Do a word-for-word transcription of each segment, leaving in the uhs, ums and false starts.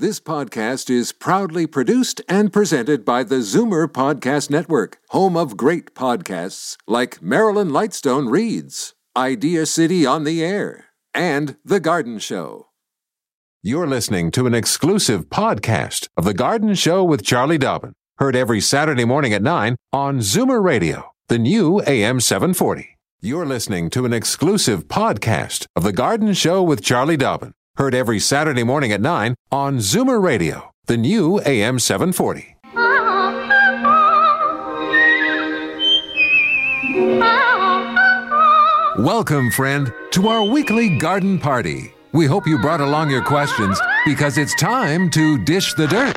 This podcast is proudly produced and presented by the Zoomer Podcast Network, home of great podcasts like Marilyn Lightstone Reads, Idea City on the Air, and The Garden Show. You're listening to an exclusive podcast of The Garden Show with Charlie Dobbin, heard every Saturday morning at nine on Zoomer Radio, the new A M seven forty. You're listening to an exclusive podcast of The Garden Show with Charlie Dobbin, heard every Saturday morning at nine on Zoomer Radio, the new A M seven forty. Welcome, friend, to our weekly garden party. We hope you brought along your questions because it's time to dish the dirt.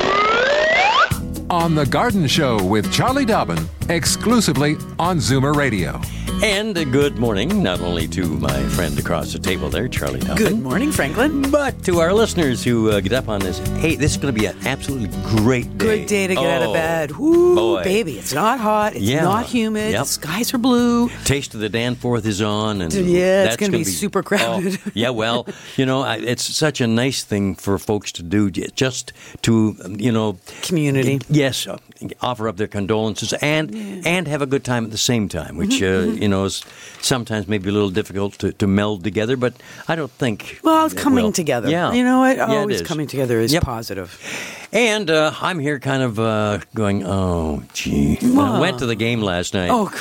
On The Garden Show with Charlie Dobbin, exclusively on Zoomer Radio. And a good morning, not only to my friend across the table there, Charlie Dobbin. Good morning, Franklin. But to our listeners who uh, get up on this. Hey, this is going to be an absolutely great day. Good day to get oh, out of bed. Woo, boy. Baby, it's not hot. It's yeah. not humid. Yep. The skies are blue. Taste of the Danforth is on. And yeah, that's it's going to be, be super crowded. Oh, yeah, well, you know, I, it's such a nice thing for folks to do, just to, you know. Community. Yes, uh, offer up their condolences and yeah. and have a good time at the same time, which, mm-hmm. uh, you know, is sometimes maybe a little difficult to, to meld together, but I don't think... Well, it's coming well, together. Yeah. You know what? Yeah, Always coming together is yep. positive. And uh, I'm here kind of uh, going, oh, gee. I went to the game last night. Oh,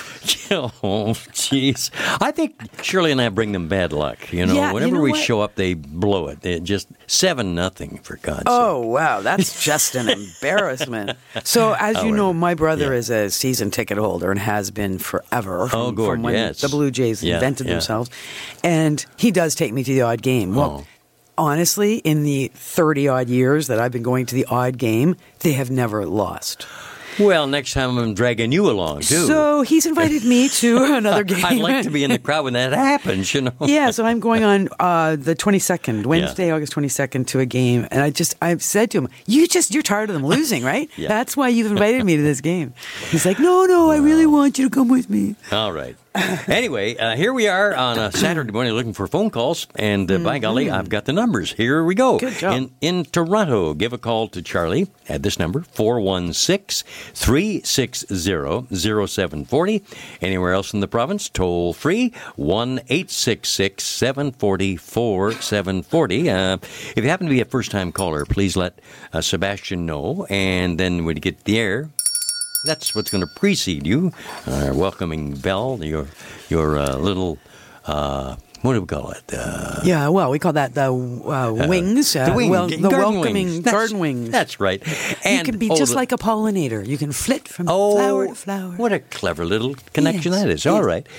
oh, jeez. I think Shirley and I bring them bad luck. You know, yeah, whenever you know we what? show up, they blow it. They just seven nothing for God's Oh, sake. wow. That's just an embarrassment. So, as you However, know, my brother yeah. is a season ticket holder and has been forever. From, Oh, Gord, from when yes. the Blue Jays Yeah, invented yeah. themselves. And he does take me to the odd game. Well, Oh. honestly, in the thirty-odd years that I've been going to the odd game, they have never lost. Well, next time I'm dragging you along, too. So he's invited me to another game. I'd like to be in the crowd when that happens, you know. Yeah, so I'm going on uh, the twenty-second, Wednesday, yeah. August twenty-second, to a game. And I just, I've said to him, you just, you're tired of them losing, right? Yeah. That's why you've invited me to this game. He's like, no, no, I really want you to come with me. All right. Anyway, uh, here we are on a Saturday morning looking for phone calls, and uh, mm-hmm. by golly, I've got the numbers. Here we go. Good job. In, in Toronto, give a call to Charlie at this number, four one six, three six zero, zero seven four zero. Anywhere else in the province, toll free, one eight six six, seven four zero, four seven four zero. Uh, if you happen to be a first-time caller, please let uh, Sebastian know, and then when you get the air, that's what's going to precede you. Our welcoming bell, your your uh, little, uh, what do we call it? Uh, yeah, well, we call that the uh, wings. Uh, the wing, well, the garden welcoming wings. garden That's, wings. That's right. And, you can be oh, just the, like a pollinator. You can flit from oh, flower to flower. What a clever little connection yes, that is. yes. All right.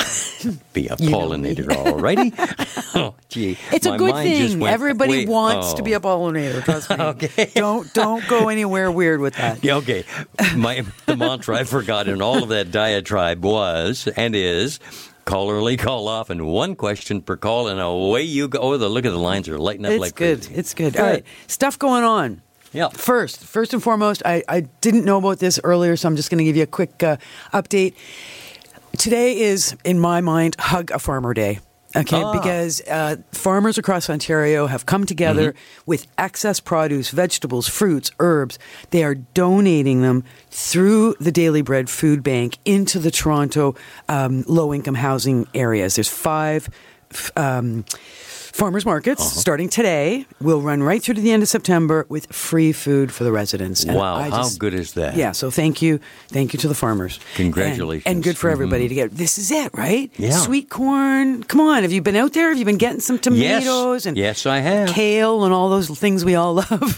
Be a You pollinator, all righty. Oh, gee. It's My a good mind just thing. went, Everybody wait, wants oh. to be a pollinator. Trust me. Okay. Don't don't go anywhere weird with that. Yeah, okay. My the mantra I forgot in all of that diatribe was and is call early, call often, one question per call, and away you go. Oh, the look at the lines are lighting up It's like good. crazy. It's good. Good. All right, stuff going on. Yeah. First, first and foremost, I, I didn't know about this earlier, so I'm just going to give you a quick uh, update. Today is, in my mind, Hug a Farmer Day. Okay, Ah. because uh, farmers across Ontario have come together mm-hmm. with excess produce, vegetables, fruits, herbs. They are donating them through the Daily Bread Food Bank into the Toronto um, low-income housing areas. There's five um, farmers markets uh-huh. starting today. Will run right through to the end of September with free food for the residents. And Wow, I how just, good is that? Yeah, so thank you. Thank you to the farmers. Congratulations. And, and good for Mm-hmm. everybody to get. This is it, right? Yeah. Sweet corn. Come on. Have you been out there? Have you been getting some tomatoes Yes. and Yes, I have. kale and all those things we all love?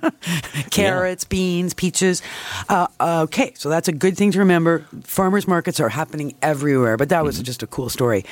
Carrots, yeah. beans, peaches. Uh, okay, so that's a good thing to remember. Farmers markets are happening everywhere, but that was mm-hmm. just a cool story.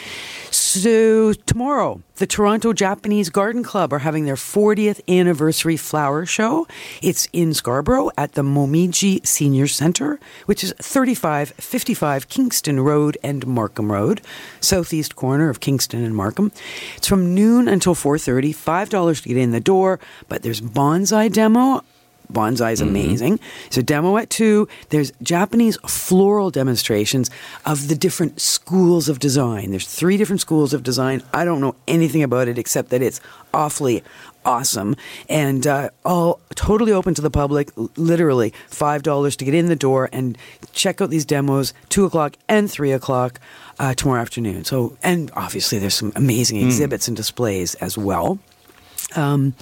So tomorrow, the Toronto Japanese Garden Club are having their fortieth anniversary flower show. It's in Scarborough at the Momiji Senior Centre, which is thirty-five fifty-five Kingston Road and Markham Road, southeast corner of Kingston and Markham. It's from noon until four thirty, five dollars to get in the door, but there's bonsai demo, bonsai is amazing. Mm-hmm. So demo at two. There's Japanese floral demonstrations of the different schools of design. There's three different schools of design. I don't know anything about it except that it's awfully awesome and uh, all totally open to the public. Literally five dollars to get in the door and check out these demos. Two o'clock and three o'clock uh, tomorrow afternoon. So, and obviously there's some amazing mm. exhibits and displays as well. Um,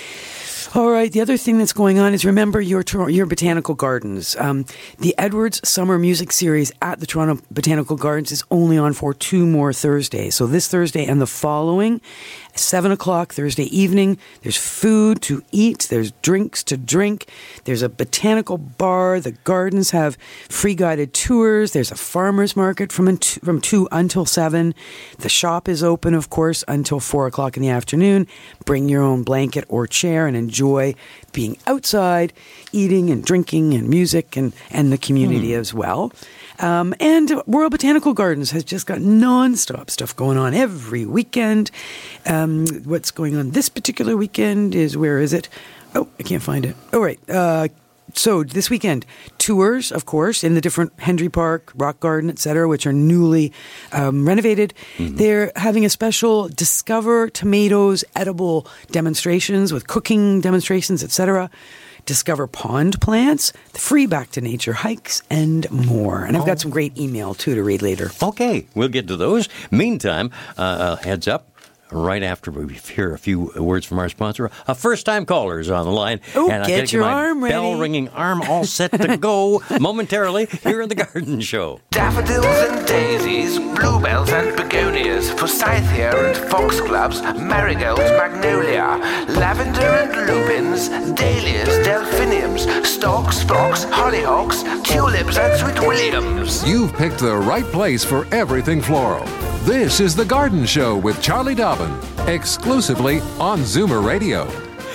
All right. The other thing that's going on is remember your your botanical gardens. Um, the Edwards Summer Music Series at the Toronto Botanical Gardens is only on for two more Thursdays. So this Thursday and the following, seven o'clock Thursday evening. There's food to eat. There's drinks to drink. There's a botanical bar. The gardens have free guided tours. There's a farmer's market from from two until seven. The shop is open, of course, until four o'clock in the afternoon. Bring your own blanket or chair and enjoy being outside, eating and drinking and music and, and the community mm. as well. Um, and Royal Botanical Gardens has just got nonstop stuff going on every weekend. Um, what's going on this particular weekend is, where is it? Oh, I can't find it. Oh, right. Uh, so this weekend, tours, of course, in the different Hendry Park, Rock Garden, et cetera, which are newly um, renovated. Mm-hmm. They're having a special Discover Tomatoes edible demonstrations with cooking demonstrations, et cetera. Discover pond plants, free back to nature hikes, and more. And I've got some great email, too, to read later. Okay, we'll get to those. Meantime, uh, heads up. Right after we hear a few words from our sponsor, a first-time caller is on the line. Oh, and get your arm ready. Bell-ringing arm all set to go momentarily here in the Garden Show. Daffodils and daisies, bluebells and begonias, forsythia and foxgloves, marigolds, magnolia, lavender and lupins, dahlias, delphiniums, stalks, phlox, hollyhocks, tulips and sweet williams. You've picked the right place for everything floral. This is The Garden Show with Charlie Dobbin, exclusively on Zoomer Radio.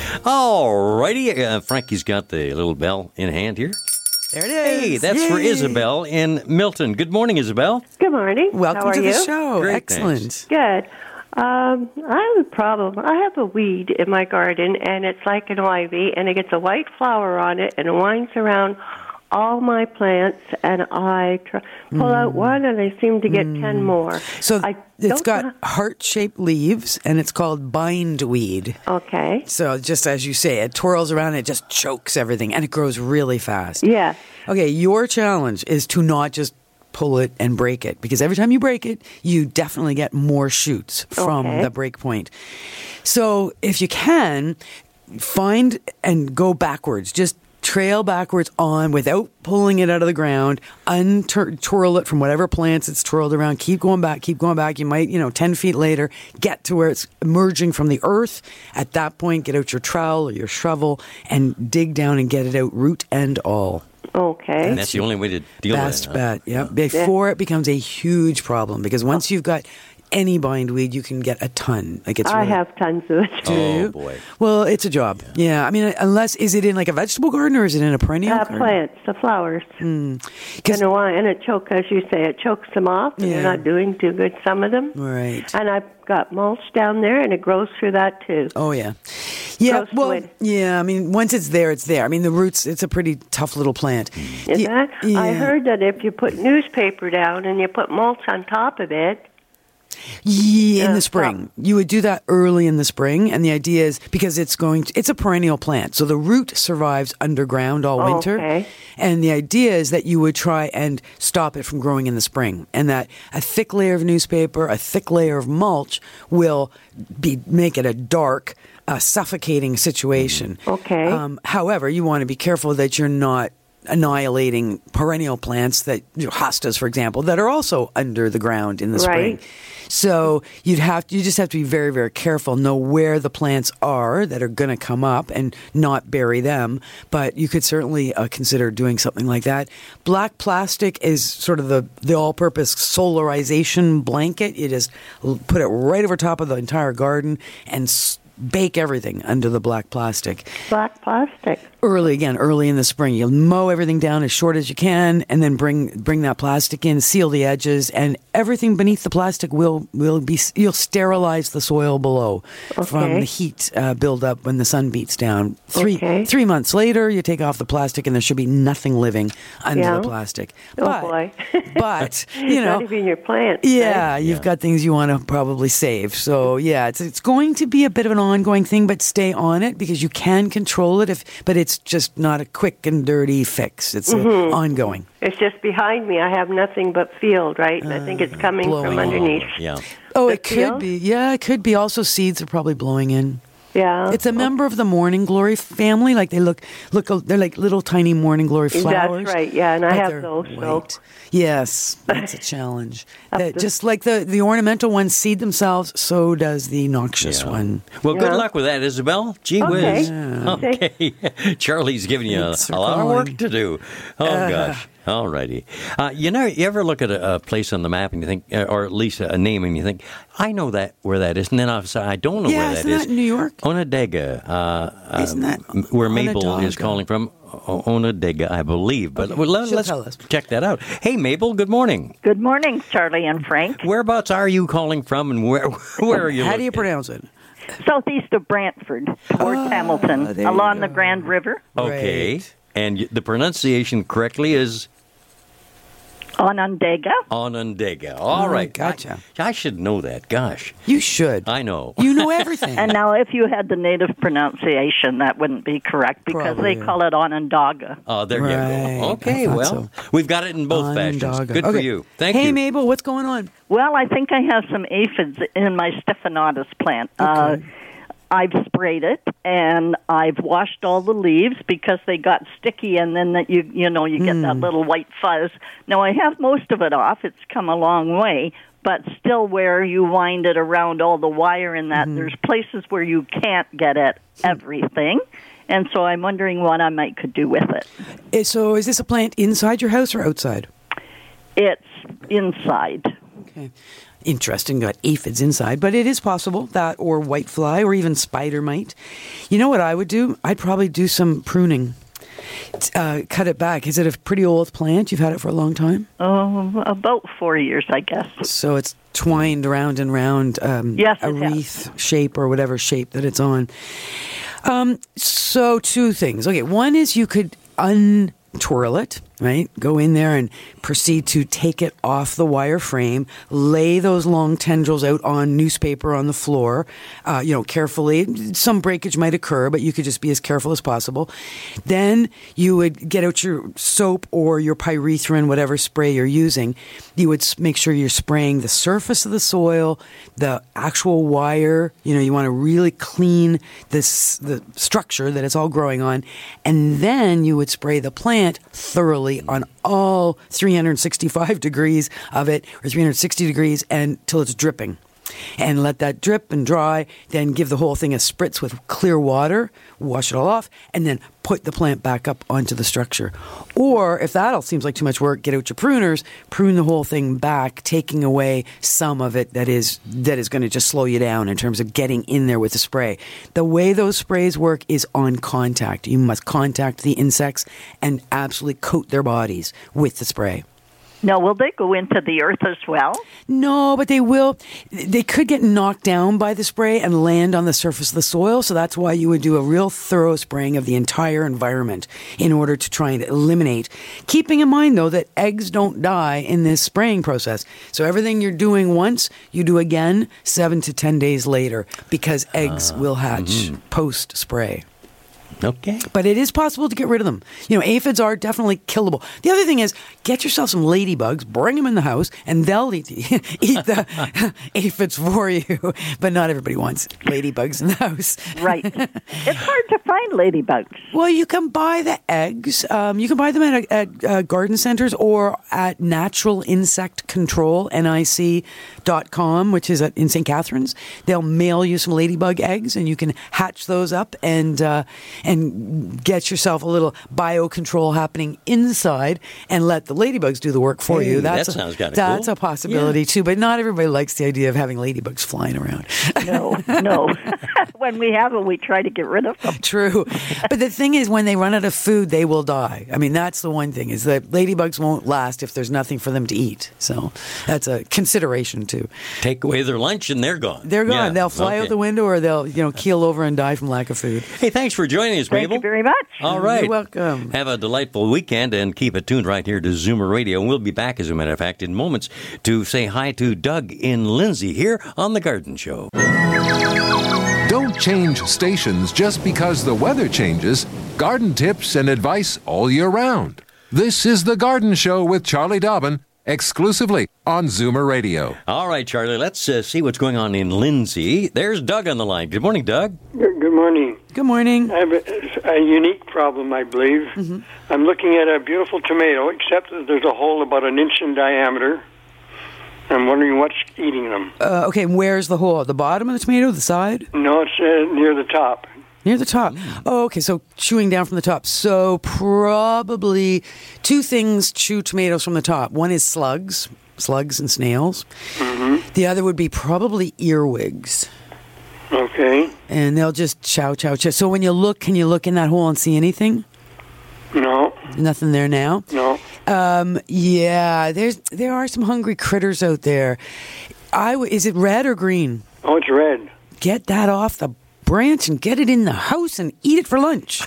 All righty. Uh, Frankie's got the little bell in hand here. There it is. Hey, that's Yay. for Isabel in Milton. Good morning, Isabel. Good morning. Welcome How are to you? the show. Great, Excellent. thanks. Good. Um, I have a problem. I have a weed in my garden, and it's like an ivy, and it gets a white flower on it, and it winds around all my plants, and I try, pull mm. out one, and I seem to get mm. ten more. So I it's got know. heart-shaped leaves, and it's called bindweed. Okay. So just as you say, it twirls around, it just chokes everything, and it grows really fast. Yeah. Okay, your challenge is to not just pull it and break it, because every time you break it, you definitely get more shoots from okay. the break point. So if you can, find and go backwards. Just trail backwards on without pulling it out of the ground, untwirl it from whatever plants it's twirled around, keep going back, keep going back. You might, you know, ten feet later, get to where it's emerging from the earth. At that point, get out your trowel or your shovel and dig down and get it out, root and all. Okay. And that's the only way to deal Best with it. Huh? bet, yeah. Before it becomes a huge problem, because once you've got any bindweed, you can get a ton. Like it's I really, have tons of it. Do Oh, you? boy. Well, it's a job. Yeah. yeah. I mean, unless, is it in like a vegetable garden or is it in a perennial Uh, garden? plants, the flowers. Mm. And, why, and it chokes, as you say, it chokes them off, and Yeah. they're not doing too good, some of them. Right. And I've got mulch down there, and it grows through that, too. Oh, yeah. Yeah, Grows well, wood. yeah, I mean, once it's there, it's there. I mean, the roots, it's a pretty tough little plant. Is Yeah, that? yeah. I heard that if you put newspaper down and you put mulch on top of it, Yeah, in Yeah, the spring. You would do that early in the spring, and the idea is because it's going to, it's a perennial plant, so the root survives underground all winter. Okay. And the idea is that you would try and stop it from growing in the spring, and that a thick layer of newspaper, a thick layer of mulch will be make it a dark, uh, suffocating situation. Okay. Um, however, you want to be careful that you're not annihilating perennial plants that, you know, hostas, for example, that are also under the ground in the spring. Right. So you'd have you just have to be very, very careful, know where the plants are that are going to come up and not bury them. But you could certainly uh, consider doing something like that. Black plastic is sort of the, the all-purpose solarization blanket. You just l- put it right over top of the entire garden and s- bake everything under the black plastic. Black plastic. Early, again, early in the spring. You'll mow everything down as short as you can and then bring bring that plastic in, seal the edges, and everything beneath the plastic will, will be, you'll sterilize the soil below Okay. from the heat uh, buildup when the sun beats down. Three Okay. three months later, you take off the plastic and there should be nothing living under Yeah. the plastic. Oh, but, boy. but, you know. Not even your plants. Yeah, right? you've got things you want to probably save. So yeah, it's it's going to be a bit of an ongoing thing, but stay on it because you can control it. If but it's just not a quick and dirty fix. It's Mm-hmm. uh, ongoing. It's just behind me. I have nothing but field, right? And I think it's coming blowing. from underneath. Yeah. Oh, The it could field? be. Yeah, it could be. Also, seeds are probably blowing in. Yeah. It's a member of the morning glory family. Like they look, look, they're like little tiny morning glory flowers. That's right. Yeah, and I but have they're those. So. white. Yes, that's a challenge. Up That- to- just like the the ornamental ones seed themselves, so does the noxious Yeah. one. Well, good Yeah. luck with that, Isabel. Gee Okay. whiz. Yeah. Okay. Charlie's giving you a, Thanks for a lot of calling. work to do. Oh, gosh. All righty. Uh, you know, you ever look at a, a place on the map and you think, uh, or at least a, a name, and you think, I know that where that is, and then I've said, I don't know Yeah, where that isn't is. that New York? Onondaga. Uh, Isn't that um, where Mabel Onondaga? is calling from? O- Onondaga, I believe. But well, let, she'll let's tell us. check that out. Hey, Mabel. Good morning. Good morning, Charlie and Frank. Whereabouts are you calling from, and where where are you? How do you located? pronounce it? Southeast of Brantford, towards Ah, Hamilton, there you along go. the Grand River, Okay. Right. And y- the pronunciation correctly is Onondaga. Onondaga. All Oh, right. gotcha. I, I should know that. Gosh. You should. I know. You know everything. And now, if you had the native pronunciation, that wouldn't be correct because Probably. they call it Onondaga. Oh, there Right. you go. I Okay, thought well, so. we've got it in both fashions. Onondaga. Good for Okay. you. Thank hey, you. Mabel, what's going on? Well, I think I have some aphids in my Stephanotis plant. Uh, Okay. I've sprayed it and I've washed all the leaves because they got sticky, and then that you you know you get that little white fuzz. Now I have most of it off. It's come a long way, but still, where you wind it around all the wire and that, there's places where you can't get at everything. And so I'm wondering what I might could do with it. Eh, So, is this a plant inside your house or outside? It's inside. Okay. Interesting, got aphids inside, but it is possible that, or whitefly, or even spider mite. You know what I would do? I'd probably do some pruning. Uh, cut it back. Is it a pretty old plant? You've had it for a long time? Oh, about four years, I guess. So it's twined round and round, um, Yes, a it has. wreath shape or whatever shape that it's on. Um, so two things. Okay, one is you could untwirl it, right? Go in there and proceed to take it off the wire frame, lay those long tendrils out on newspaper on the floor, uh, you know, carefully. Some breakage might occur, but you could just be as careful as possible. Then you would get out your soap or your pyrethrin, whatever spray you're using. You would s- make sure you're spraying the surface of the soil, the actual wire. You know, you want to really clean this the structure that it's all growing on, and then you would spray the plant thoroughly on all three hundred sixty-five degrees of it, or three hundred sixty degrees, until it's dripping. And let that drip and dry, then give the whole thing a spritz with clear water, wash it all off, and then put the plant back up onto the structure. Or if that all seems like too much work, get out your pruners, prune the whole thing back, taking away some of it that is that is going to just slow you down in terms of getting in there with the spray. The way those sprays work is on contact. You must contact the insects and absolutely coat their bodies with the spray. Now, will they go into the earth as well? No, but they will. They could get knocked down by the spray and land on the surface of the soil. So that's why you would do a real thorough spraying of the entire environment in order to try and eliminate. Keeping in mind, though, that eggs don't die in this spraying process. So everything you're doing once, you do again seven to ten days later because eggs will hatch post spray. Okay. But it is possible to get rid of them. You know, aphids are definitely killable. The other thing is, get yourself some ladybugs, bring them in the house, and they'll eat, eat the aphids for you. But not everybody wants ladybugs in the house. Right. It's hard to find ladybugs. Well, you can buy the eggs. Um, you can buy them at, at uh, garden centers or at Natural Insect Control, N I C dot com, which is at, in Saint Catharines. They'll mail you some ladybug eggs, and you can hatch those up and uh, and get yourself a little biocontrol happening inside and let the ladybugs do the work for Hey, you. That's that a, sounds kinda That's cool. a possibility, Yeah. too. But not everybody likes the idea of having ladybugs flying around. No, no. when we have them, we try to get rid of them. True. But the thing is, when they run out of food, they will die. I mean, that's the one thing, is that ladybugs won't last if there's nothing for them to eat. So that's a consideration, too. Take away their lunch and they're gone. They're gone. Yeah. They'll fly Okay. out the window, or they'll, you know, keel over and die from lack of food. Hey, thanks for joining us, Thank Mabel. you very much. All right. You're welcome. Have a delightful weekend and keep it tuned right here to Zoomer Radio. And we'll be back, as a matter of fact, in moments to say hi to Doug in Lindsay here on The Garden Show. Don't change stations just because the weather changes. Garden tips and advice all year round. This is The Garden Show with Charlie Dobbin, exclusively on Zoomer Radio. All right, Charlie, let's uh, see what's going on in Lindsay. There's Doug on the line. Good morning, Doug. Good good morning. Good morning. I have a, a unique problem, I believe. Mm-hmm. I'm looking at a beautiful tomato, except that there's a hole about an inch in diameter. I'm wondering what's eating them. Uh, okay, where's the hole? At the bottom of the tomato, the side? No, it's uh, near the top. Near the top. Oh, okay, so chewing down from the top. So probably two things chew tomatoes from the top. One is slugs, slugs and snails. Mm-hmm. The other would be probably earwigs. Okay. And they'll just chow, chow, chow. So when you look, can you look in that hole and see anything? No, Nothing there now? no. Um, yeah, there's there are some hungry critters out there. I w- is it red or green? Oh, it's red. Get that off the branch and get it in the house and eat it for lunch.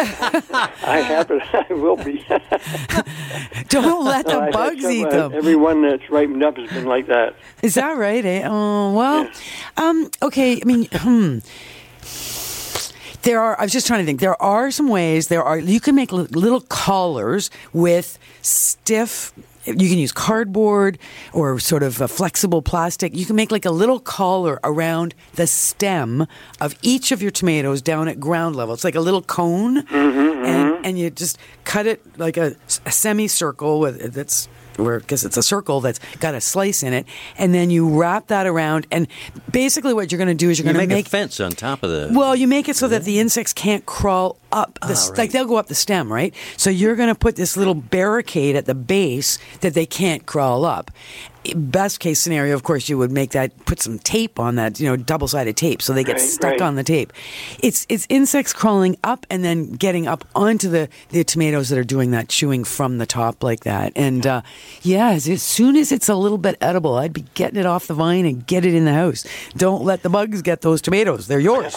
I have it. I will be. Don't let the I had bugs some, eat uh, them. Every one that's ripened up has been like that. Is that right? Eh? Oh, well, um, okay. I mean, hmm. There are, I was just trying to think, there are some ways, there are, you can make li- little collars with stiff, you can use cardboard or sort of a flexible plastic. You can make like a little collar around the stem of each of your tomatoes down at ground level. It's like a little cone, Mm-hmm, and, and you just cut it like a, a semicircle with that's where because it's a circle that's got a slice in it, and then you wrap that around. And basically, what you're going to do is you're You going to make, make a fence on top of the... well, you make it so that the insects can't crawl up. The, Ah, right. Like they'll go up the stem, right? So you're going to put this little barricade at the base that they can't crawl up. Best case scenario, of course, you would make that, put some tape on that, you know, double-sided tape, so they get Right, stuck right. on the tape. It's it's insects crawling up and then getting up onto the, the tomatoes that are doing that chewing from the top like that. And uh, yeah, as, as soon as it's a little bit edible, I'd be getting it off the vine and get it in the house. Don't let the bugs get those tomatoes; they're yours.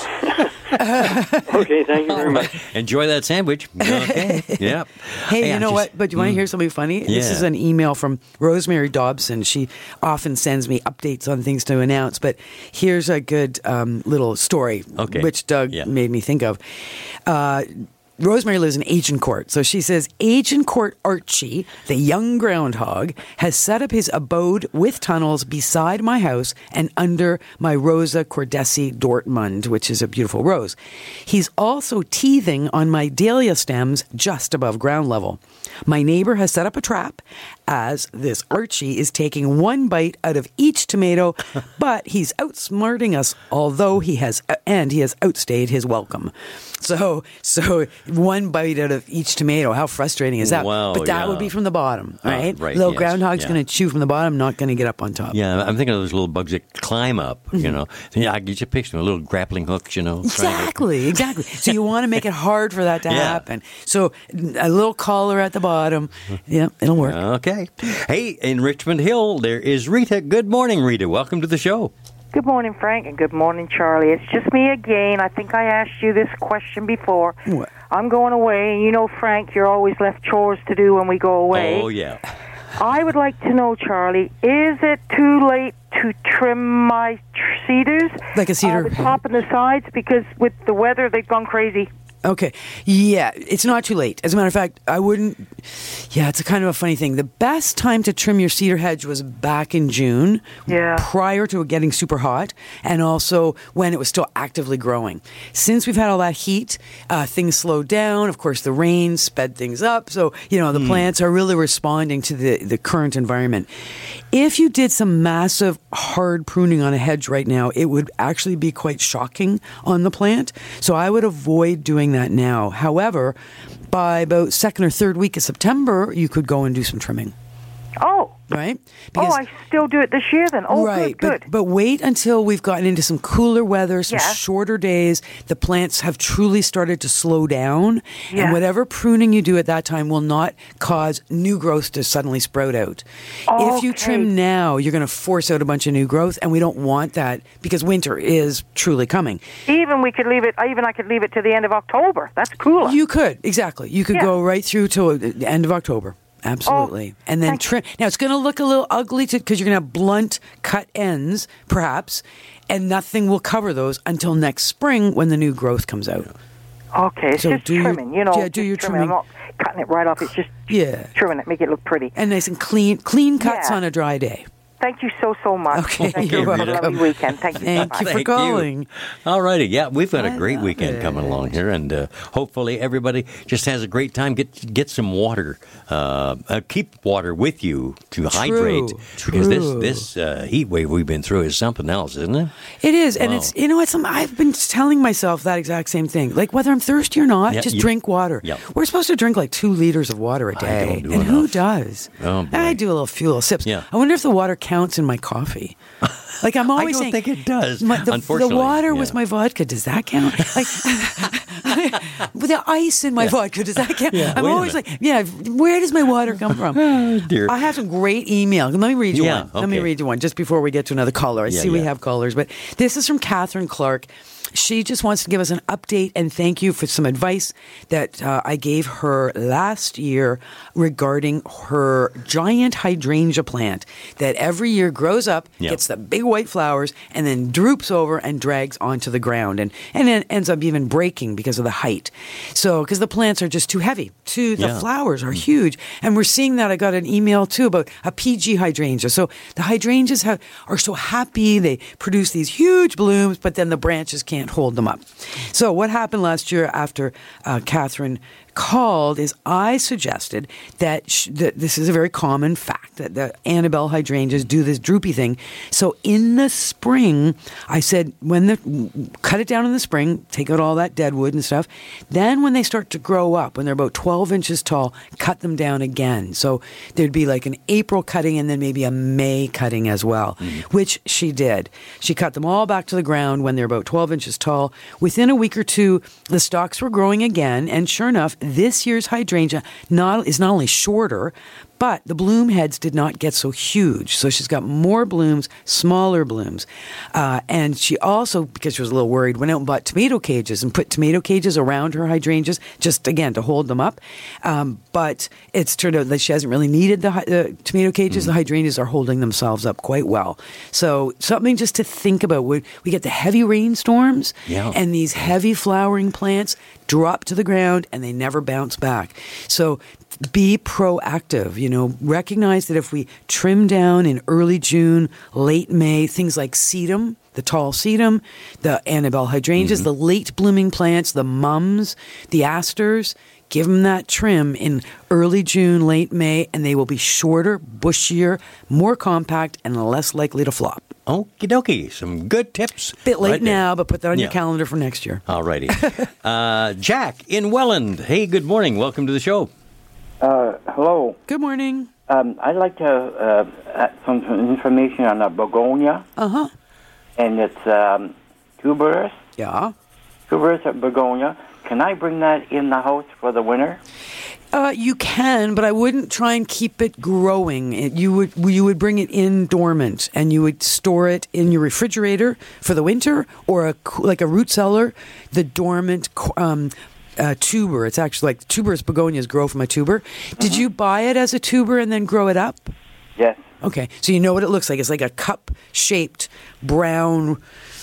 Okay, thank you very much. Enjoy that sandwich. Okay. Yep. Hey, you I know just- what? But you want to hear something funny? This Yeah. is an email from Rosemary Dobson. She often sends me updates on things to announce. But here's a good um, little story, Okay. which Doug Yeah. made me think of. Uh, Rosemary lives in Agincourt. So she says, Agincourt Archie, the young groundhog, has set up his abode with tunnels beside my house and under my Rosa Cordesi Dortmund, which is a beautiful rose. He's also teething on my dahlia stems just above ground level. My neighbor has set up a trap as this Archie is taking one bite out of each tomato, but he's outsmarting us, although he has, and he has outstayed his welcome. So, so one bite out of each tomato. How frustrating is that? Wow, but that yeah. would be from the bottom, Uh, right? right, Little yes, groundhog's yeah. going to chew from the bottom, not going to get up on top. Yeah, I'm thinking of those little bugs that climb up, you know. Yeah, I get you picture little grappling hooks, you know. trying to- Exactly, exactly. So you want to make it hard for that to Yeah. happen. So a little collar at the bottom. Yeah, it'll work. Okay. Hey, in Richmond Hill, there is Rita. Good morning, Rita. Welcome to the show. Good morning, Frank, and good morning, Charlie. It's just me again. I think I asked you this question before. What? I'm going away, and you know, Frank, you're always left chores to do when we go away. Oh, yeah. I would like to know, Charlie, is it too late to trim my tr- cedars? Like a cedar. Uh, the top and the sides, because with the weather, they've gone crazy. Okay. Yeah, it's not too late. As a matter of fact, I wouldn't. Yeah, it's a kind of a funny thing. The best time to trim your cedar hedge was back in June, Yeah. prior to it getting super hot, and also when it was still actively growing. Since we've had all that heat, uh, things slowed down. Of course, the rain sped things up. So, you know, the plants are really responding to the, the current environment. If you did some massive hard pruning on a hedge right now, it would actually be quite shocking on the plant. So I would avoid doing that now. However, by about second or third week of September, you could go and do some trimming. Oh, right? Oh, I still do it this year then. Oh, right, good, good. But, but wait until we've gotten into some cooler weather, some Yeah. shorter days. The plants have truly started to slow down. Yeah. And whatever pruning you do at that time will not cause new growth to suddenly sprout out. If you Okay. trim now, you're going to force out a bunch of new growth, and we don't want that because winter is truly coming. Even we could leave it. Even I could leave it to the end of October. That's cooler. You could, exactly. You could Yeah. go right through to the end of October. Absolutely. Oh, and then thank trim. Now, it's going to look a little ugly because you're going to have blunt cut ends, perhaps, and nothing will cover those until next spring when the new growth comes out. Okay, it's So just do your- trimming. You know, yeah, do just your trimming. I'm trimming. not cutting it right off. It's just Yeah. trimming it, make it look pretty. And nice and clean, clean cuts Yeah. on a dry day. Thank you so, so much. Okay, Thank you're you. Have a welcome. lovely weekend. Thank you. Thank Bye-bye. you for Thank you. calling. All righty. Yeah, we've got a I great love weekend it. coming along here, and uh, hopefully everybody just has a great time. Get get some water. Uh, uh, keep water with you to hydrate because this true. this uh, heat wave we've been through is something else, isn't it? It is, and Wow. it's you know it's. I've been telling myself that exact same thing. Like whether I'm thirsty or not, Yeah, just you- drink water. Yep. We're supposed to drink like two liters of water a day, don't do and who enough. does? Oh, boy. I do a little few little sips. Yeah. I wonder if the water counts in my coffee. Like I'm I always don't saying, think it does, My, the, the unfortunately. water Yeah. was my vodka. Does that count? Like with the ice in my vodka. Does that count? Yeah, I'm wait a always minute. like, yeah. Where does my water come from? Oh, dear. I have some great email. Let me read you Yeah, one. Let me okay. read you one just before we get to another caller. I Yeah, see we yeah. have callers, but this is from Catherine Clark. She just wants to give us an update and thank you for some advice that uh, I gave her last year regarding her giant hydrangea plant that every year grows up, Yeah. gets the big white flowers, and then droops over and drags onto the ground and, and then ends up even breaking because of the height. So, because the plants are just too heavy. Too, the Yeah. flowers are huge. And we're seeing that. I got an email too about a P G hydrangea. So the hydrangeas have, are so happy. They produce these huge blooms, but then the branches can't hold them up. So what happened last year after uh, Catherine called is I suggested that, sh- that this is a very common fact that the Annabelle hydrangeas do this droopy thing. So in the spring, I said when the cut it down in the spring, take out all that dead wood and stuff. Then when they start to grow up, when they're about twelve inches tall, cut them down again. So there'd be like an April cutting and then maybe a May cutting as well, which she did. She cut them all back to the ground when they're about twelve inches tall. Within a week or two, the stalks were growing again, and sure enough, this year's hydrangea not, is not only shorter, but the bloom heads did not get so huge. So she's got more blooms, smaller blooms. Uh, and she also, because she was a little worried, went out and bought tomato cages and put tomato cages around her hydrangeas, just again to hold them up. Um, but it's turned out that she hasn't really needed the, hy- the tomato cages. The hydrangeas are holding themselves up quite well. So something just to think about. We, we get the heavy rainstorms Yeah. and these heavy flowering plants drop to the ground and they never bounce back. So be proactive, you know, recognize that if we trim down in early June, late May, things like sedum, the tall sedum, the Annabelle hydrangeas, the late blooming plants, the mums, the asters, give them that trim in early June, late May, and they will be shorter, bushier, more compact, and less likely to flop. Okie dokie. Some good tips. Bit late right there. now, but put that on your Yeah. calendar for next year. All righty. uh, Jack in Welland. Hey, good morning. Welcome to the show. Uh, hello. Good morning. Um, I'd like to uh, add some information on a begonia, Uh-huh. and it's um, tuberous, Yeah. tuberous begonia. Can I bring that in the house for the winter? Uh, you can, but I wouldn't try and keep it growing. It, you would you would bring it in dormant, and you would store it in your refrigerator for the winter, or a co- like a root cellar. The dormant co- um, uh, tuber. It's actually like tuberous begonias grow from a tuber. Did you buy it as a tuber and then grow it up? Yes. Okay, so you know what it looks like. It's like a cup-shaped brown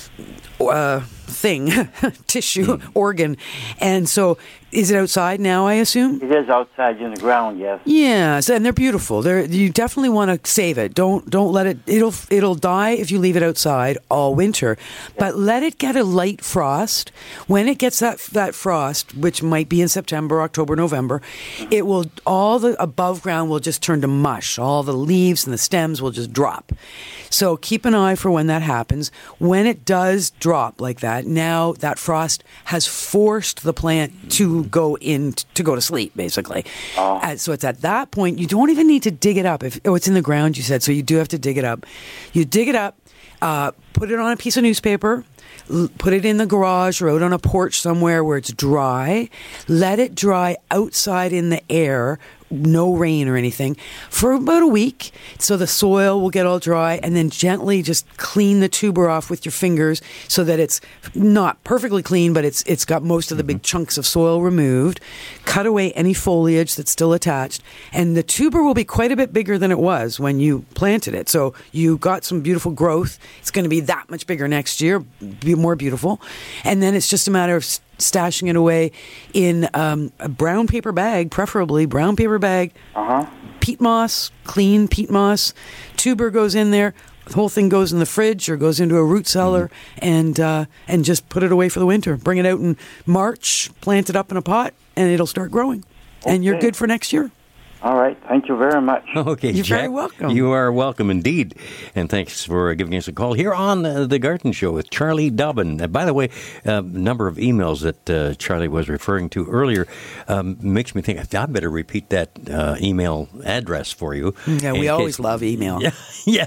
uh, thing, tissue, organ. And so is it outside now, I assume? It is outside in the ground, yes. Yeah, so, and they're beautiful. They're, you definitely want to save it. Don't don't let it. It'll it'll die if you leave it outside all winter. But let it get a light frost. When it gets that that frost, which might be in September, October, November, it will all the above ground will just turn to mush. All the leaves and the stems will just drop. So keep an eye for when that happens. When it does drop drop like that, now that frost has forced the plant to go in to go to sleep, basically. Oh. Uh, so it's at that point you don't even need to dig it up. If oh, it's in the ground, you said, so you do have to dig it up. You dig it up, uh, put it on a piece of newspaper. Put it in the garage or out on a porch somewhere where it's dry. Let it dry outside in the air, no rain or anything, for about a week, so the soil will get all dry, and then gently just clean the tuber off with your fingers so that it's not perfectly clean, but it's it's got most of the big chunks of soil removed. Cut away any foliage that's still attached, and the tuber will be quite a bit bigger than it was when you planted it. So you got some beautiful growth. It's going to be that much bigger next year, be more beautiful, and then it's just a matter of stashing it away in um, a brown paper bag, preferably brown paper bag, Uh-huh. peat moss, clean peat moss. Tuber goes in there. The whole thing goes in the fridge or goes into a root cellar, and uh, and just put it away for the winter. Bring it out in March, plant it up in a pot, and it'll start growing. And you're Okay. good for next year. All right. Thank you very much. Okay, You're Jack, very welcome. You are welcome indeed. And thanks for giving us a call here on uh, The Garden Show with Charlie Dobbin. Uh, by the way, a uh, number of emails that uh, Charlie was referring to earlier um, makes me think I better repeat that uh, email address for you. Yeah, we In always case- love email. Yeah, yeah.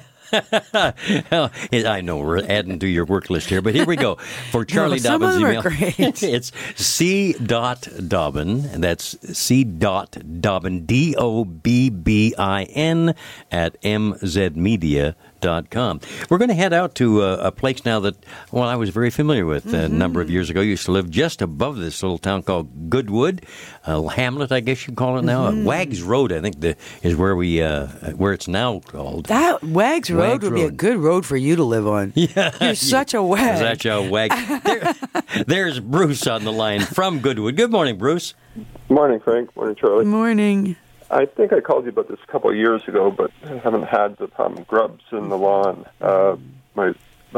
I know we're adding to your work list here, but here we go. For Charlie some Dobbin's of them are email, great. it's C. Dobbin, and that's C. Dobbin, D O B B I N, at m z media dot com. We're going to head out to a, a place now that, well, I was very familiar with uh, a number of years ago. I used to live just above this little town called Goodwood, uh, Hamlet, I guess you'd call it now. Uh, Wags Road, I think, the, is where we uh, where it's now called. That Wags Road Wags would be a Road. good road for you to live on. Yeah, You're such a wag. Such a wag. There, there's Bruce on the line from Goodwood. Good morning, Bruce. Morning, Frank. Morning, Charlie. Morning. I think I called you about this a couple of years ago, but I haven't had the problem. Grubs in the lawn. Uh, my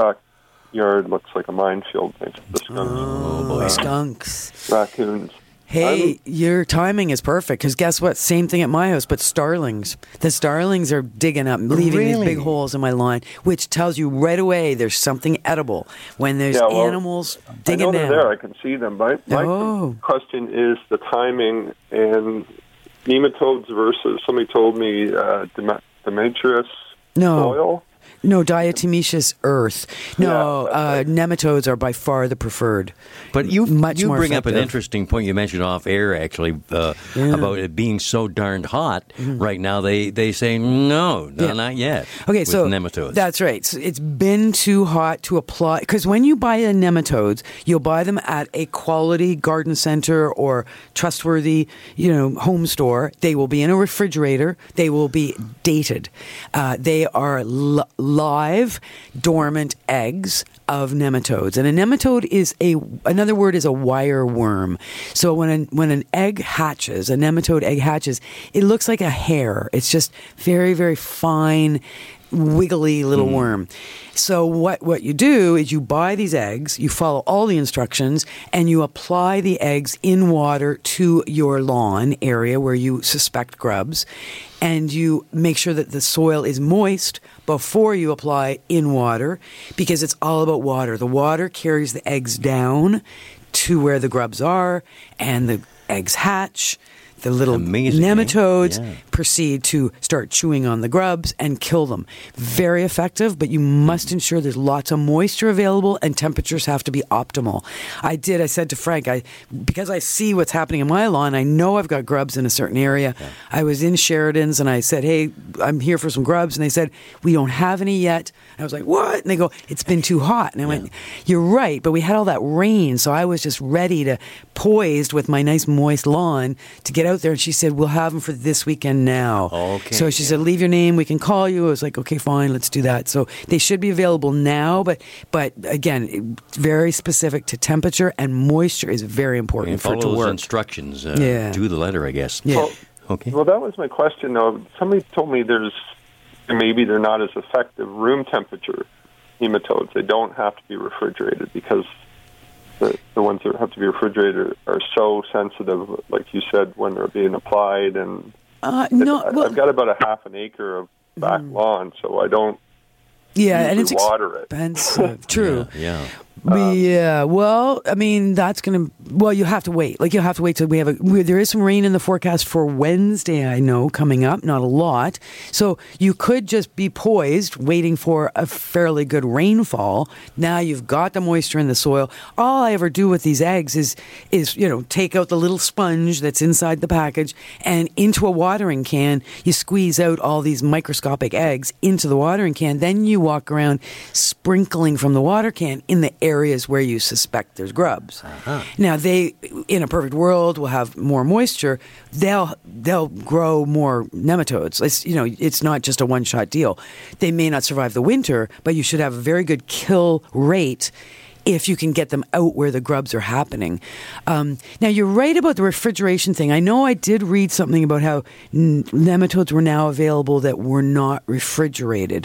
backyard looks like a minefield thanks to the skunks. Oh, boy. Skunks. Raccoons. Hey, I'm- your timing is perfect, because guess what? Same thing at my house, but starlings. The starlings are digging up, leaving these Really? big holes in my lawn, which tells you right away there's something edible. When there's Yeah, well, animals I digging know they're down. there. I can see them. My, my Oh. question is the timing and nematodes versus, somebody told me, uh, Dem- Demetrius No. soil. No, diatomaceous earth. No, Yeah, uh, that's nematodes are by far the preferred. But you Much you more bring up an effective. interesting point you mentioned off air, actually, uh, Yeah. about it being so darned hot. Right now, they, they say, no, no Yeah. not yet. Okay, with so nematodes. that's right. So it's been too hot to apply, because when you buy the nematodes, you'll buy them at a quality garden center or trustworthy, you know, home store. They will be in a refrigerator. They will be dated. Uh, they are li- live, dormant eggs of nematodes, and a nematode is a another word is a wire worm. So when an, when an egg hatches, a nematode egg hatches, it looks like a hair. It's just very very fine, wiggly little worm. So what what you do is you buy these eggs, you follow all the instructions, and you apply the eggs in water to your lawn area where you suspect grubs, and you make sure that the soil is moist before you apply in water, because it's all about water. The water carries the eggs down to where the grubs are, and the eggs hatch. The little Amazing, eh? nematodes Yeah. proceed to start chewing on the grubs and kill them. Very effective, but you must ensure there's lots of moisture available and temperatures have to be optimal. I did, I said to Frank, I because I see what's happening in my lawn, I know I've got grubs in a certain area. Yeah. I was in Sheridan's and I said, hey, I'm here for some grubs. And they said, we don't have any yet. And I was like, what? And they go, it's been too hot. And I yeah. went, you're right, but we had all that rain, so I was just ready to, poised with my nice moist lawn to get out there. And she said, we'll have them for this weekend now. Okay. So she yeah. said, leave your name, we can call you. I was like, okay, fine, let's do that. So they should be available now, but but again, very specific to temperature, and moisture is very important and for it to follow those work. instructions uh, yeah. to the letter, I guess. Yeah. Well, okay. Well, that was my question, though. Somebody told me there's maybe they're not as effective room temperature nematodes. They don't have to be refrigerated because the, the ones that have to be refrigerated are so sensitive, like you said, when they're being applied. And uh, no, it, well, I've got about a half an acre of back mm. lawn, so I don't Yeah, and it's water it. expensive. True. Yeah. Um, yeah, well, I mean, that's going to, well, you have to wait. Like, you'll have to wait till we have a, we, there is some rain in the forecast for Wednesday, I know, coming up, not a lot. So you could just be poised, waiting for a fairly good rainfall. Now you've got the moisture in the soil. All I ever do with these eggs is, is, you know, take out the little sponge that's inside the package and into a watering can, you squeeze out all these microscopic eggs into the watering can. Then you walk around sprinkling from the water can in the areas where you suspect there's grubs. Uh-huh. Now, they, in a perfect world, will have more moisture. They'll they'll grow more nematodes. It's, you know, it's not just a one-shot deal. They may not survive the winter, but you should have a very good kill rate if you can get them out where the grubs are happening. Um, now, you're right about the refrigeration thing. I know I did read something about how n- nematodes were now available that were not refrigerated.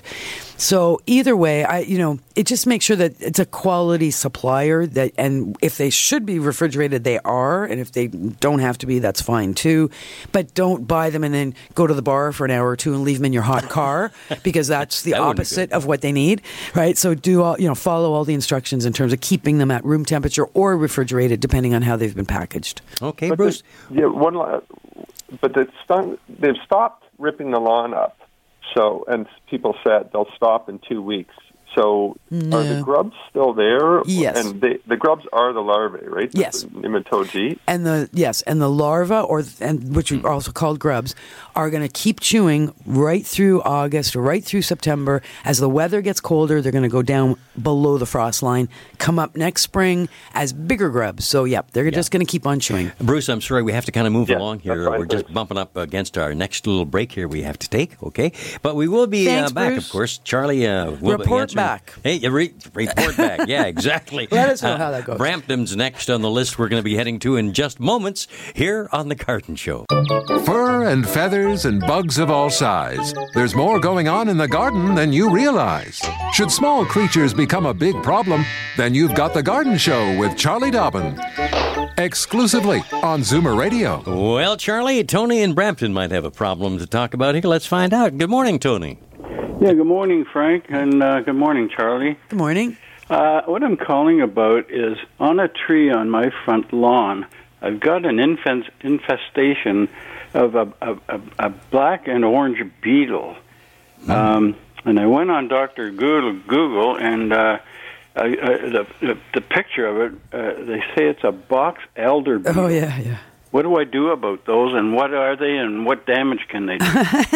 So either way, I you know, it just makes sure that it's a quality supplier, that, and if they should be refrigerated, they are, and if they don't have to be, that's fine too. But don't buy them and then go to the bar for an hour or two and leave them in your hot car, because that's the that opposite of what they need, right? So do all, you know, follow all the instructions in terms of keeping them at room temperature or refrigerated, depending on how they've been packaged. Okay, but Bruce. The, yeah, one. la- But it's done, they've stopped ripping the lawn up. So, and people said they'll stop in two weeks. So, No. are the grubs still there? Yes. And they, the grubs are the larvae, right? that Yes. the nematodes eat. And the yes, and the larvae, or and which are also called grubs, are going to keep chewing right through August, right through September. As the weather gets colder, they're going to go down below the frost line, come up next spring as bigger grubs. So, yeah, they're just going to keep on chewing. Bruce, I'm sorry, we have to kind of move Yeah, along that's here. fine, We're just thanks. bumping up against our next little break here we have to take, okay? But we will be Thanks, uh, back, Bruce. of course. Charlie uh, will be Report answering- back. Hey, you re- report back. Yeah, exactly. Let us know how that goes. Brampton's next on the list we're going to be heading to in just moments here on The Garden Show. Fur and feathers and bugs of all size. There's more going on in the garden than you realize. Should small creatures become a big problem, then you've got The Garden Show with Charlie Dobbin. Exclusively on Zoomer Radio. Well, Charlie, Tony in Brampton might have a problem to talk about here. Let's find out. Good morning, Tony. Yeah, good morning, Frank, and uh, good morning, Charlie. Good morning. Uh, what I'm calling about is on a tree on my front lawn, I've got an infest- infestation of a, a, a, a black and orange beetle. Um, and I went on Doctor Google, Google and uh, I, I, the, the the picture of it, uh, they say it's a box elder beetle. Oh, yeah, yeah. What do I do about those, and what are they, and what damage can they do?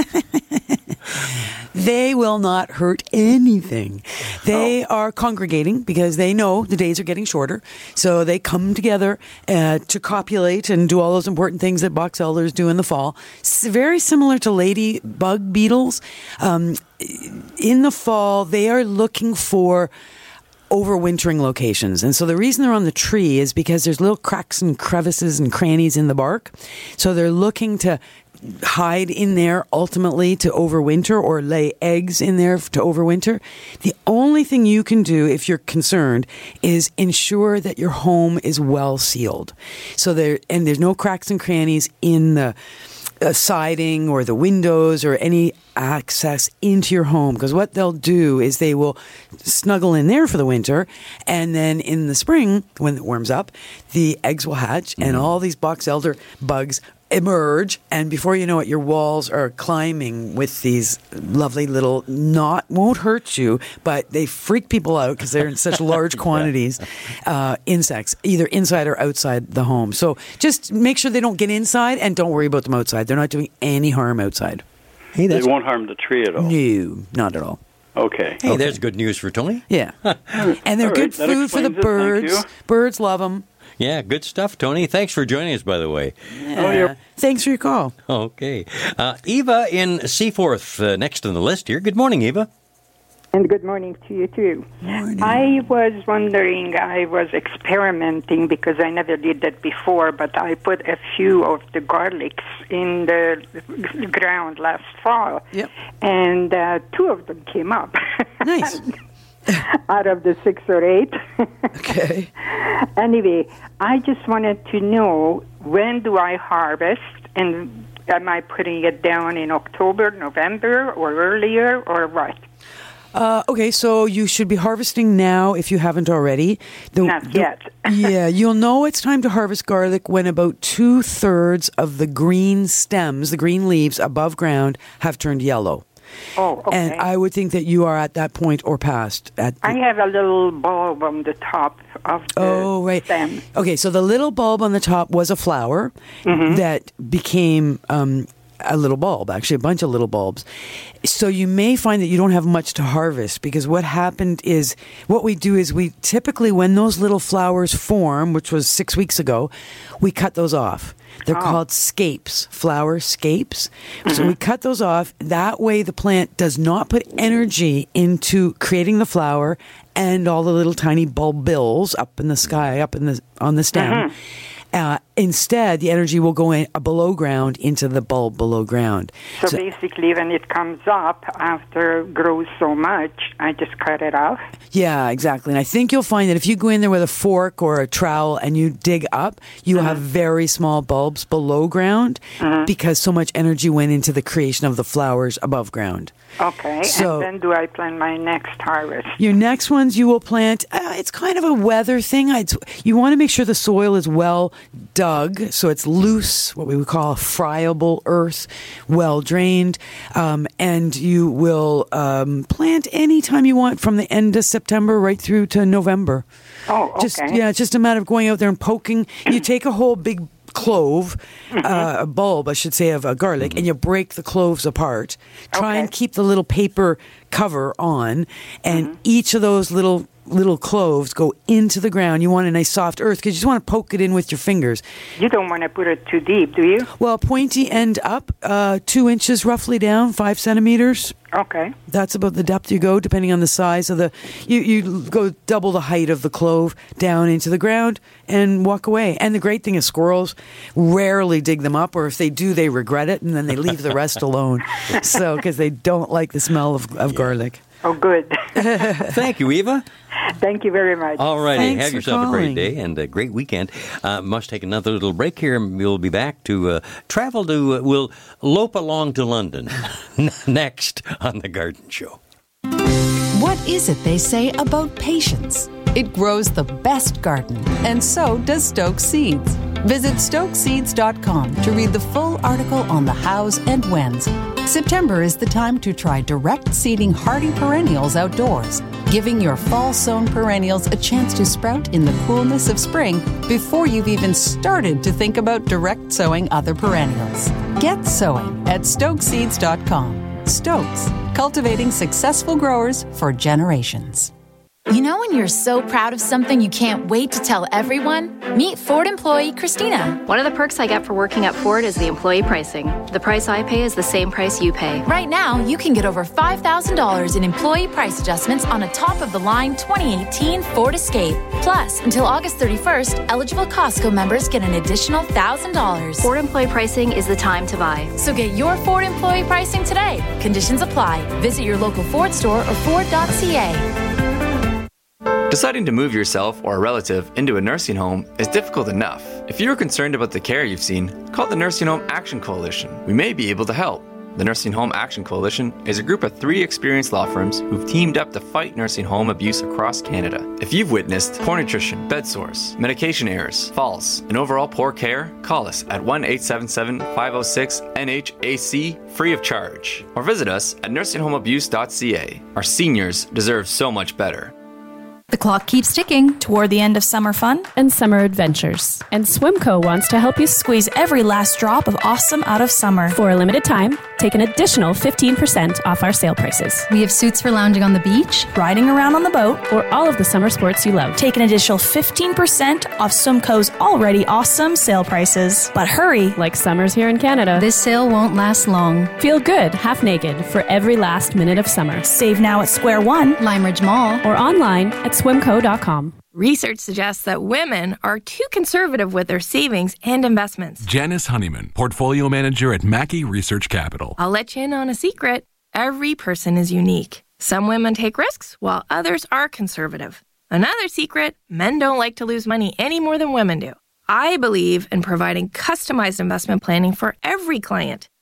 They will not hurt anything. They Oh. are congregating because they know the days are getting shorter. So they come together uh, to copulate and do all those important things that box elders do in the fall. S- very similar to ladybug beetles. Um, in the fall, they are looking for overwintering locations. And so the reason they're on the tree is because there's little cracks and crevices and crannies in the bark. So they're looking to hide in there ultimately to overwinter, or lay eggs in there to overwinter. The only thing you can do if you're concerned is ensure that your home is well sealed. So there, and there's no cracks and crannies in the uh, siding or the windows or any access into your home, because what they'll do is they will snuggle in there for the winter, and then in the spring when it warms up, the eggs will hatch and all these box elder bugs emerge, and before you know it, your walls are climbing with these lovely little, not won't hurt you, but they freak people out because they're in such large quantities, uh, insects, either inside or outside the home. So just make sure they don't get inside, and don't worry about them outside. They're not doing any harm outside. Hey, They won't harm the tree at all. No, not at all. Okay. Hey, there's good news for Tony. Yeah. And they're All good right, that food for the explains it. Thank birds. you. Birds love them. Yeah, good stuff, Tony. Thanks for joining us, by the way. Oh, yeah. Thanks for your call. Okay. Uh, Eva in Seaforth, uh, next on the list here. Good morning, Eva. And good morning to you, too. I was wondering, I was experimenting because I never did that before, but I put a few of the garlics in the ground last fall. Yep. And uh, two of them came up. Nice. Out of the six or eight. Okay. Anyway, I just wanted to know, when do I harvest, and am I putting it down in October, November, or earlier, or what? Uh, okay, so you should be harvesting now if you haven't already. The, Not yet. The, yeah, you'll know it's time to harvest garlic when about two-thirds of the green stems, the green leaves above ground, have turned yellow. Oh, okay. And I would think that you are at that point or past. At the, I have a little bulb on the top of the oh, right. stem. Okay, so the little bulb on the top was a flower Mm-hmm. that became um, a little bulb, actually a bunch of little bulbs. So you may find that you don't have much to harvest because what happened is, what we do is we typically, when those little flowers form, which was six weeks ago, we cut those off. They're Oh. called scapes, flower scapes. So Mm-hmm. we cut those off. That way the plant does not put energy into creating the flower and all the little tiny bulbils up in the sky, up in the on the stem. Mm-hmm. Uh, instead, the energy will go in uh, below ground into the bulb below ground. So, basically, when it comes up after it grows so much, I just cut it off. Yeah, exactly. And I think you'll find that if you go in there with a fork or a trowel and you dig up, you'll Mm-hmm. have very small bulbs below ground Mm-hmm. because so much energy went into the creation of the flowers above ground. Okay, So- and then do I plant my next harvest? Your next ones you will plant, uh, it's kind of a weather thing. I'd, you want to make sure the soil is well dug, so it's loose, what we would call a friable earth, well drained, um, and you will um, plant anytime you want from the end of September right through to November. Oh, okay. Just, yeah, it's just a matter of going out there and poking. You take a whole big clove, uh, a bulb, I should say, of a garlic, and you break the cloves apart. Try and keep the little paper cover on, and each of those little little cloves go into the ground. You want a nice soft earth because you just want to poke it in with your fingers. You don't want to put it too deep, do you? Well, pointy end up, uh, two inches roughly down, five centimeters. Okay. That's about the depth you go, depending on the size of the. You you go double the height of the clove down into the ground and walk away. And the great thing is, squirrels rarely dig them up, or if they do, they regret it and then they leave the rest alone. So because they don't like the smell of, of garlic. Oh, good. Thank you, Eva. Thank you very much. All righty. Thanks Have for yourself a calling. great day and a great weekend. Uh, must take another little break here, and we'll be back to uh, travel to, uh, we'll lope along to London next on The Garden Show. What is it they say about patience? It grows the best garden, and so does Stokes Seeds. Visit stokes seeds dot com to read the full article on the hows and whens. September is the time to try direct seeding hardy perennials outdoors, giving your fall-sown perennials a chance to sprout in the coolness of spring before you've even started to think about direct sowing other perennials. Get sowing at stokes seeds dot com. Stokes, cultivating successful growers for generations. You know when you're so proud of something you can't wait to tell everyone? Meet Ford employee Christina. One of the perks I get for working at Ford is the employee pricing. The price I pay is the same price you pay. Right now, you can get over five thousand dollars in employee price adjustments on a top-of-the-line twenty eighteen Ford Escape. Plus, until August thirty-first, eligible Costco members get an additional one thousand dollars. Ford employee pricing is the time to buy. So get your Ford employee pricing today. Conditions apply. Visit your local Ford store or ford dot c a. Deciding to move yourself or a relative into a nursing home is difficult enough. If you're concerned about the care you've seen, call the Nursing Home Action Coalition. We may be able to help. The Nursing Home Action Coalition is a group of three experienced law firms who've teamed up to fight nursing home abuse across Canada. If you've witnessed poor nutrition, bed sores, medication errors, falls, and overall poor care, call us at one eight seven seven, five oh six, N H A C free of charge. Or visit us at nursing home abuse dot c a. Our seniors deserve so much better. The clock keeps ticking toward the end of summer fun and summer adventures. And Swimco wants to help you squeeze every last drop of awesome out of summer. For a limited time, take an additional fifteen percent off our sale prices. We have suits for lounging on the beach, riding around on the boat, or all of the summer sports you love. Take an additional fifteen percent off Swimco's already awesome sale prices. But hurry, like summers here in Canada. This sale won't last long. Feel good, half naked, for every last minute of summer. Save now at Square One, Lime Ridge Mall, or online at swimco dot com. Research suggests that women are too conservative with their savings and investments. Janice Honeyman, Portfolio Manager at Mackey Research Capital. I'll let you in on a secret. Every person is unique. Some women take risks, while others are conservative. Another secret, men don't like to lose money any more than women do. I believe in providing customized investment planning for every client.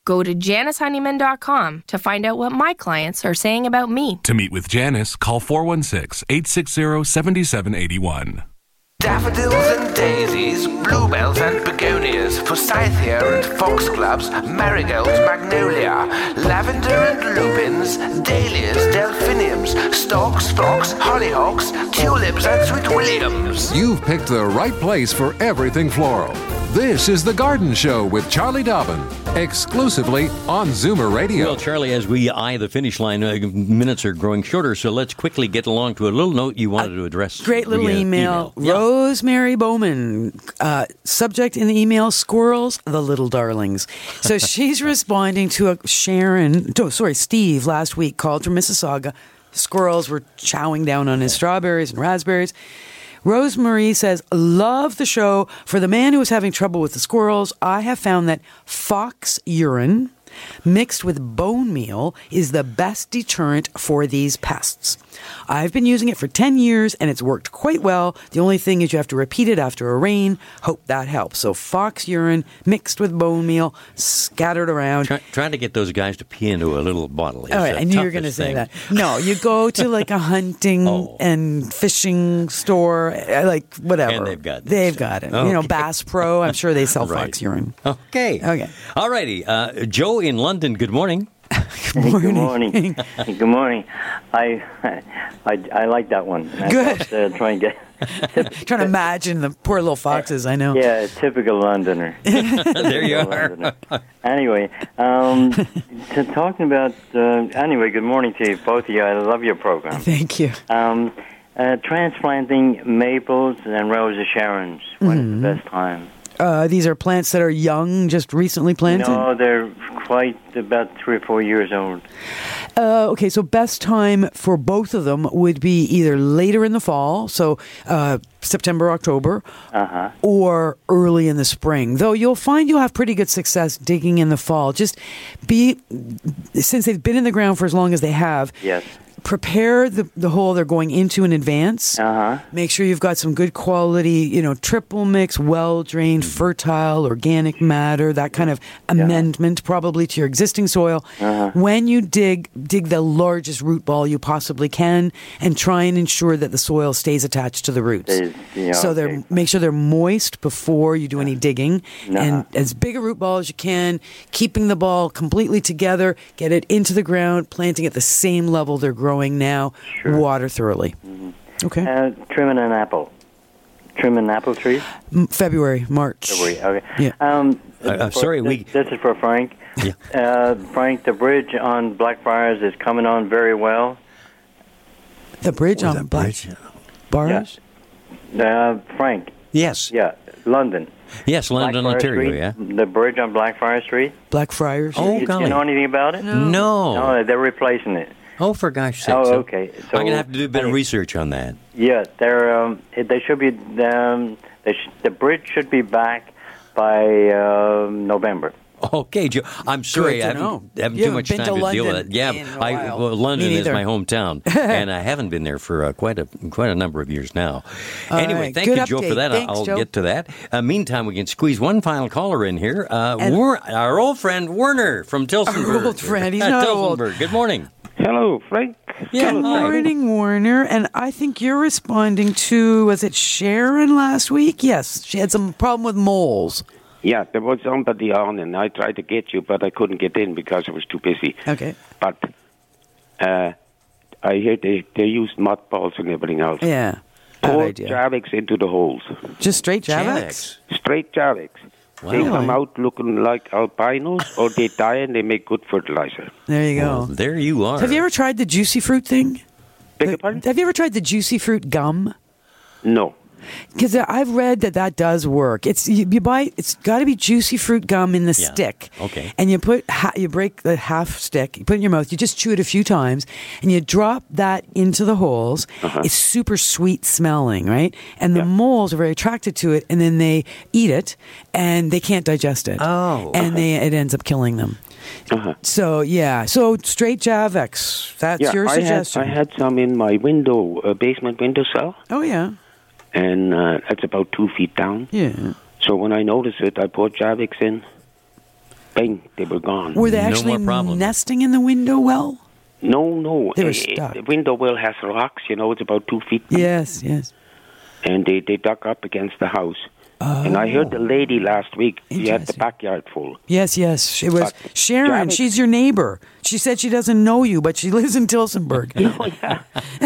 Go to janice honeyman dot com to find out what my clients are saying about me. To meet with Janice, call four one six, eight six zero, seven seven eight one. Daffodils and daisies, bluebells and begonias, forsythia and foxgloves, marigolds, magnolia, lavender and lupins, dahlias, delphiniums, stalks, phlox, hollyhocks, tulips and sweet williams. You've picked the right place for everything floral. This is The Garden Show with Charlie Dobbin, exclusively on Zoomer Radio. Well, Charlie, as we eye the finish line, uh, minutes are growing shorter, so let's quickly get along to a little note you wanted uh, to address. Great little via email. email. Yeah. Rosemary Bowman. Uh, subject in the email, squirrels, the little darlings. So she's responding to a Sharon, oh, sorry, Steve last week called from Mississauga. Squirrels were chowing down on his strawberries and raspberries. Rosemarie says, love the show. For the man who is having trouble with the squirrels, I have found that fox urine mixed with bone meal is the best deterrent for these pests. I've been using it for ten years and it's worked quite well. The only thing is you have to repeat it after a rain. Hope that helps. So fox urine mixed with bone meal scattered around. Try, trying to get those guys to pee into a little bottle. All right, I knew you were going to say that. No, you go to like a hunting oh. and fishing store, like whatever. And they've got this. They've got it. Okay. You know, Bass Pro, I'm sure they sell right. fox urine. Okay. Okay. All righty. Uh, Joe in London, good morning. Good morning. Good morning. Good morning. I, I, I like that one. I Good. Thought, uh, try and get, trying to imagine the poor little foxes. I know. Yeah, typical Londoner. There you are. Londoner. Anyway, um, to talking about. Uh, anyway, good morning to you, both of you. I love your program. Thank you. Um, uh, transplanting maples and Rose of Sharons. When Mm-hmm. is the best time? Uh, these are plants that are young, just recently planted? No, they're quite about three or four years old. Uh, okay, so best time for both of them would be either later in the fall, so uh, September, October, uh-huh. or early in the spring. Though you'll find you'll have pretty good success digging in the fall. Just be, since they've been in the ground for as long as they have, yes. prepare the, the hole they're going into in advance. Uh-huh. Make sure you've got some good quality, you know, triple mix, well-drained, fertile, organic matter, that kind of amendment probably to your existing soil. Uh-huh. When you dig, dig the largest root ball you possibly can and try and ensure that the soil stays attached to the roots. Stays, yeah, so okay. they're make sure they're moist before you do any digging. Uh-huh. And as big a root ball as you can, keeping the ball completely together, get it into the ground, planting at the same level they're growing now, sure. water thoroughly. Mm-hmm. Okay. Uh, trimming an apple. Trimming apple trees? M- February, March. February, okay. Yeah. Um, Uh, uh, for- sorry, this, we- This is for Frank. Yeah. Uh, Frank, the bridge on Blackfriars is coming on very well. The bridge What was on that Black bridge? Bars? Uh, Frank. Yes. Yeah, London. Yes, London, Blackfriars Ontario, Street, yeah. The bridge on Blackfriars Street. Blackfriars? Oh, you, golly. you know anything about it? No. No, they're replacing it. Oh, for gosh sakes. Oh, okay. So, I'm going to have to do a bit of research on that. Yeah, they're um, they should be um, they sh- the bridge should be back by um, November. Okay, Joe. I'm sorry, Good I to haven't, know. haven't You too haven't much been time to to, deal with London it. Yeah, in a I, while. well, London Me is neither. my hometown, and I haven't been there for uh, quite a quite a number of years now. All anyway, right. thank Good you, Joe, for update. that. Thanks, I'll Joe. get to that. Uh, meantime, we can squeeze one final caller in here. Uh, And- Wer- our old friend Werner from Tilsonburg. Our old friend. He's not old. Tilsonburg. Good morning. Hello, Frank. Yeah, Good hi. morning, Warner. And I think you're responding to, was it Sharon last week? Yes, she had some problem with moles. Yeah, there was somebody on, and I tried to get you, but I couldn't get in because I was too busy. Okay. But uh, I hear they, they use mothballs and everything else. Yeah. Bad Pour idea. Javix into the holes. Just straight Javex? Javex. Straight Javix. They Wow. come out looking like albinos, or they die and they make good fertilizer. There you go. Well, there you are. Have you ever tried the juicy fruit thing? Beg your pardon? Have you ever tried the juicy fruit gum? No. Because I've read that that does work. It's you, you buy. It's got to be juicy fruit gum in the Yeah. stick. Okay. And you put ha- you break the half stick. You put it in your mouth. You just chew it a few times, and you drop that into the holes. Uh-huh. It's super sweet smelling, right? And the moles are very attracted to it, and then they eat it, and they can't digest it. Oh. And they it ends up killing them. Uh-huh. So yeah. So straight Javex. That's yeah, your I suggestion. Had, I had some in my window, uh, basement windowsill, oh yeah. and uh, it's about two feet down. Yeah. So when I noticed it, I poured Javix in. bang, they were gone. Were they actually nesting in the window well? No, no. They were uh, stuck. The window well has rocks, you know, it's about two feet deep. Yes, yes. And they, they dug up against the house. Oh. And I heard the lady last week, she had the backyard full. Yes, yes. It was But Sharon. Janet- She's your neighbor. She said she doesn't know you, but she lives in Tilsonburg. Oh, yeah.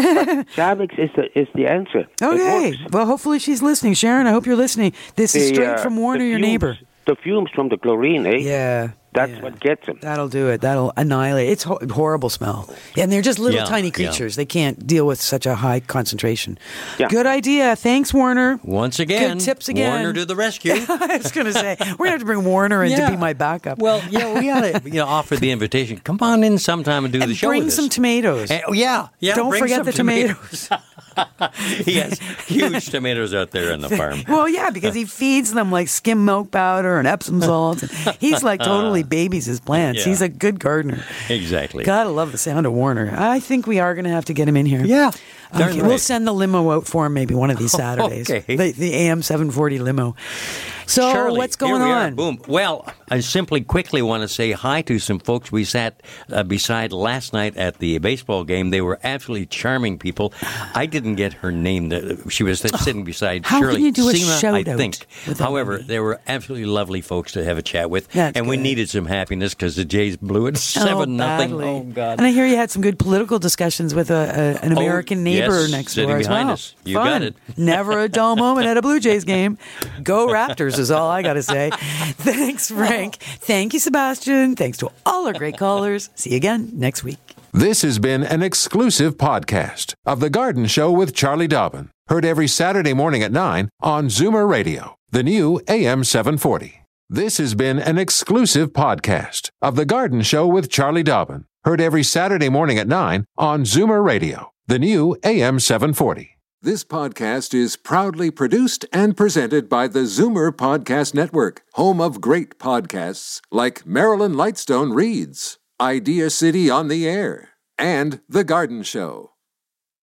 Javix is the, is the answer. Okay. Well, hopefully she's listening. Sharon, I hope you're listening. This is The, straight uh, from Warner, the your fumes- neighbor. The fumes from the chlorine, eh? Yeah. That's what gets them. That'll do it. That'll annihilate. It's ho- horrible smell. And they're just little Yeah, tiny yeah. creatures. They can't deal with such a high concentration. Yeah. Good idea. Thanks, Warner. Once again, Good tips again. Warner to the rescue. I was going to say, we're going to have to bring Warner in Yeah. to be my backup. Well, yeah, we ought to you know, offer the invitation. Come on in sometime and do and the show bring with some us. tomatoes. Eh, oh, yeah, yeah. Don't bring forget some the tomatoes. he has huge tomatoes out there on the farm. Well, yeah, because he feeds them like skim milk powder and Epsom salts. He's like totally babies his plants. Yeah. He's a good gardener. Exactly. Gotta love the sound of Warner. I think we are going to have to get him in here. Yeah. darn Okay, right. we'll send the limo out for him maybe one of these Saturdays. Okay. The, the A M seven forty limo. So Charlie, what's going here we are. on? Boom. Well, I simply quickly want to say hi to some folks we sat uh, beside last night at the baseball game. They were absolutely charming people. I didn't get her name. She was sitting beside How Shirley can you do a Seema, shout I out think. without However, knowing? they were absolutely lovely folks to have a chat with. That's and we good. needed some happiness because the Jays blew it seven nothing. badly. Oh, God. And I hear you had some good political discussions with a, a, an Oh, American neighbor yes, next sitting door as behind well. us. You Fun. got it. Never a dull moment at a Blue Jays game. Go Raptors is all I got to say. Thanks, Frank. Thank you, Sebastian. Thanks to all our great callers. See you again next week. This has been an exclusive podcast of The Garden Show with Charlie Dobbin. Heard every Saturday morning at nine on Zoomer Radio, the new A M seven forty. This has been an exclusive podcast of The Garden Show with Charlie Dobbin. Heard every Saturday morning at nine on Zoomer Radio, the new A M seven forty. This podcast is proudly produced and presented by the Zoomer Podcast Network, home of great podcasts like Marilyn Lightstone Reads, Idea City on the Air, and The Garden Show.